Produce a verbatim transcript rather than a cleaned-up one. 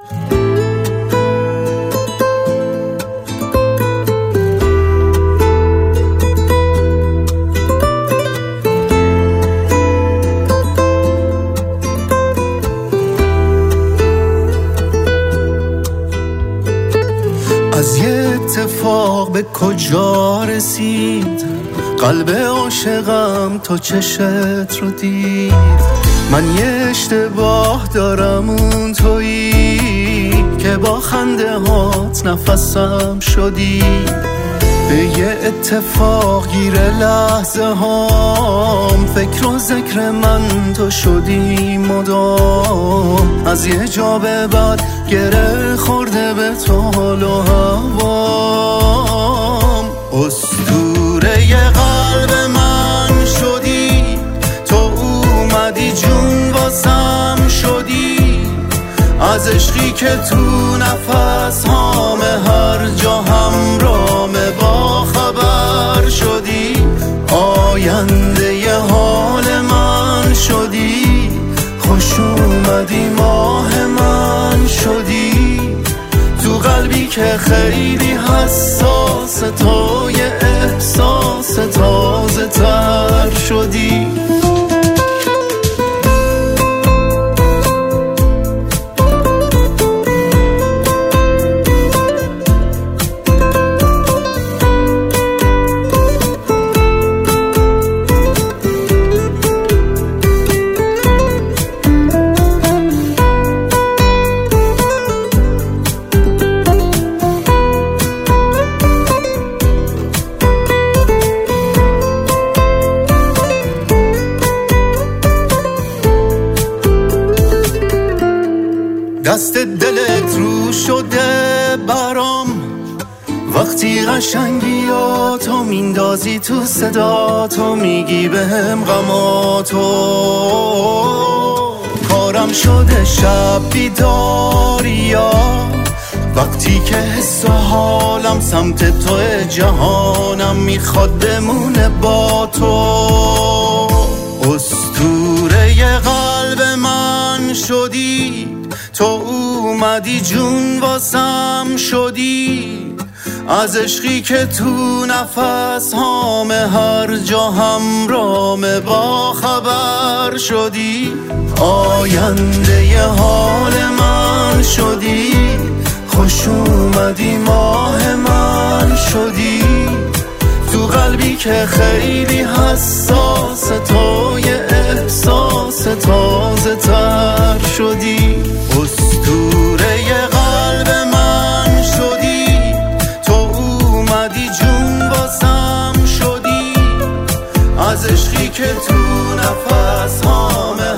از یه اتفاق به کجا رسید قلب عاشقم تا چشت رو دید. من یه اشتباه دارم، اون تویی که با خنده هات نفسم شدی. به یه اتفاق گیره لحظه هام، فکر و ذکر من تو شدی مدام. از یه جا به بعد گره خورده به تو حال و هوام. اسطوره ی قلب من شدی، تو اومدی جون واسم شدی. از عشقی که تو نفس هام هر جا همرامه با خبر شدی. آینده ی حال من شدی، خوش اومدی ماه من شدی. تو قلبی که خیلی حساس، تو یه احساس تازه تر شدی. دست دلت رو شده برام، وقتی قشنگیاتو میندازی تو صداتو، میگی بهم غماتو. کارم شده شب بیداریا، وقتی که حس و حالم سمت تو، جهانم میخواد بمونه با تو. اسطوره ی قلب من شدی، تو اومدی جون واسم شدی. از عشقی که تو نفس هام هر جا همرامه با خبر شدی. آینده ی حال من شدی، خوش اومدی ماه من شدی. تو قلبی که خیلی حساس، تو یه احساس تازه تر شدی. اسطوره ی قلب من شدی، تو اومدی جون واسم شدی. از عشقی که تو نفس هام